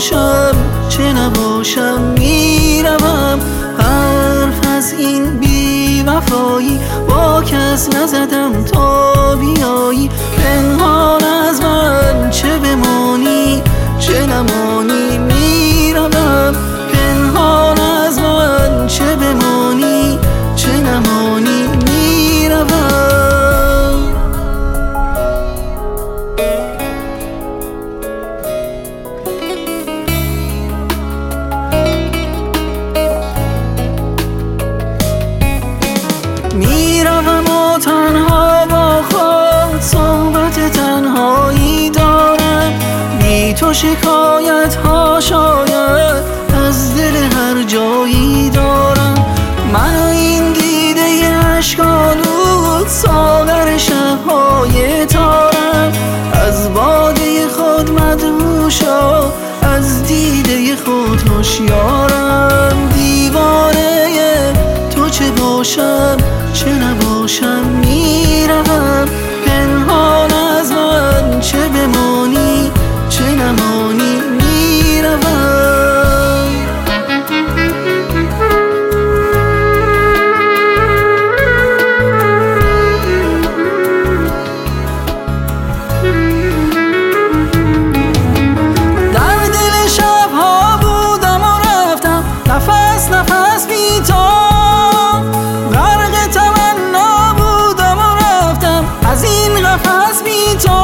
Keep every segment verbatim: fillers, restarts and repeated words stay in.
باشم چه نباشم میروم. حرف از این بی وفایی با کس نزدم تا بیایی. پنهان از من چه بمانی چه نمانی میروم. پنهان از من چه بمانی چه نمانی میروم. میروم و تنها با خود صحبت تنهایی دارم. بی تو شکایت ها شاید از دل هر جایی دارم. من و این دیده اشک‌آلود ساغر شب‌های تارم. از باده خود مدهوشا از دیده خود هوشیارم. دیوانه تو چه باشم چه نباشم میروم. پنهان از من چه بمانی چه نمانی میروم. در دل شب‌ها بودم و رفتم نفس نفس بی تو. غرق تمنا بودم و رفتم از این قفس بی تو.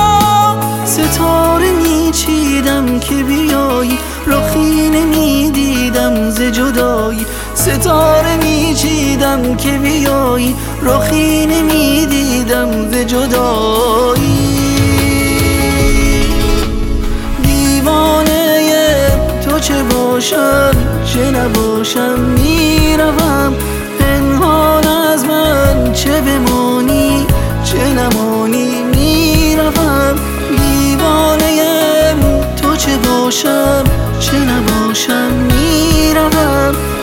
ستاره میچیدم که بیایی رخی نمیدیدم ز جدایی. ستاره میچیدم که بیایی رخی نمیدیدم ز جدایی. دیوانه تو چه باشم چه نباشم میروم. پنهان از من چه بمانی چه نمانی میروم. دیوانه تو چه باشم چه نباشم میروم.